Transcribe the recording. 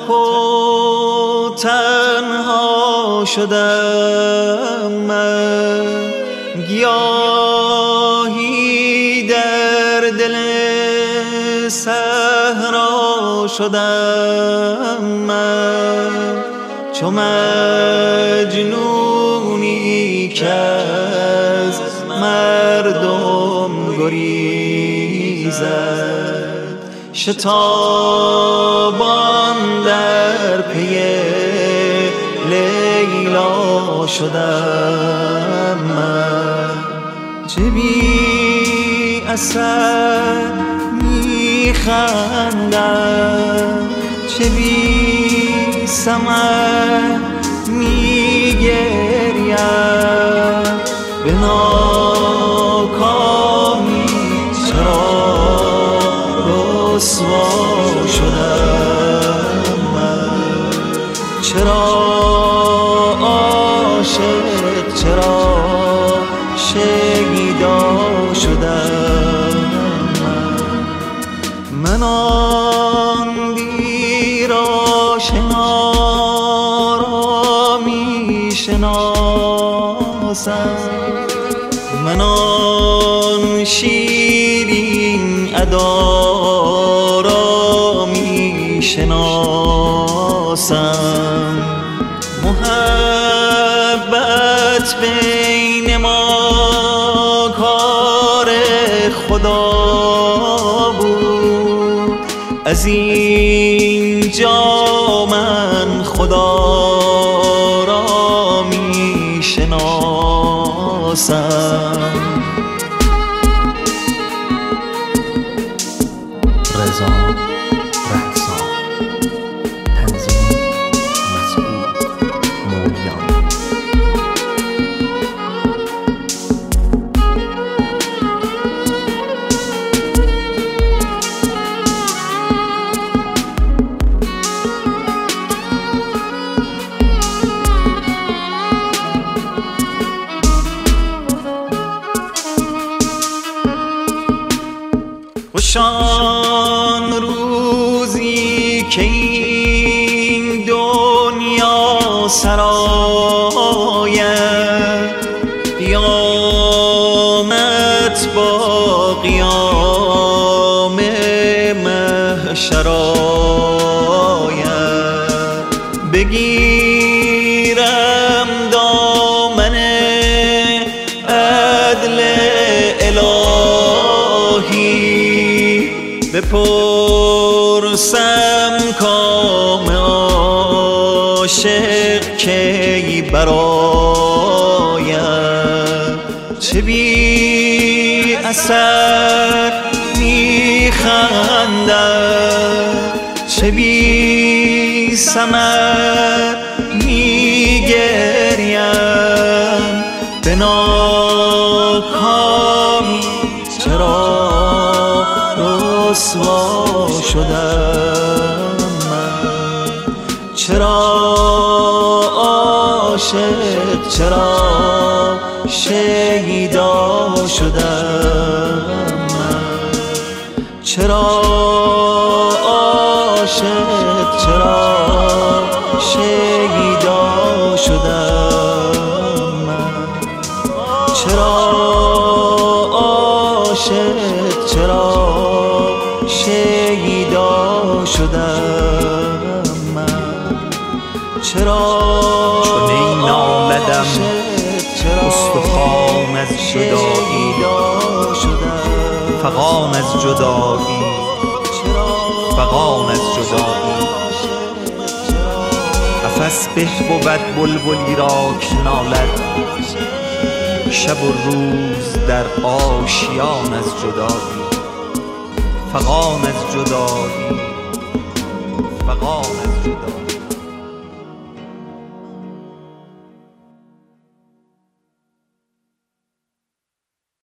و تنها شدم من، گیاهی در دل صحرا شدم من، چو مجنونی که از مردم گریزد، شتابان در پی لیلا شدم من. چه بی اثر میخندم، چه بی ثمر میگریم، به ناکامی چرا رسوا شدم من، چرا عاشق، چرا شیدا شدم من آن دیر آشنا را میشناسم، من آن شیرین ادا را میشناسم. محبت بین ما کار خدا بود، از اینجا من خدا را میشناسم. رضا رهسان، تنظیم مسعود مولیان. خوشان روزی که این دنیا سراید، قیامت با قیام محشر آید، بگیرم دامن عدل الهی، بپرسم کام عاشق کی براید. چه بی اثر میخندم، چه بی ثمر میگریم، به ناکامی چرا رسوا شدم من، چرا عاشق، چرا شیدا شدم من، چرا عاشق، چرا شیدا شدم من، چرا عاشق، چرا شیدا شدم من، چرا چنین نالدم استخوان از جدایی، فغان از جدایی، فغان از جدایی. قفس به بود بلبلی را که نالد، شب و روز در آشیان از جدایی، فغان از جدایی، فغان از جدایی.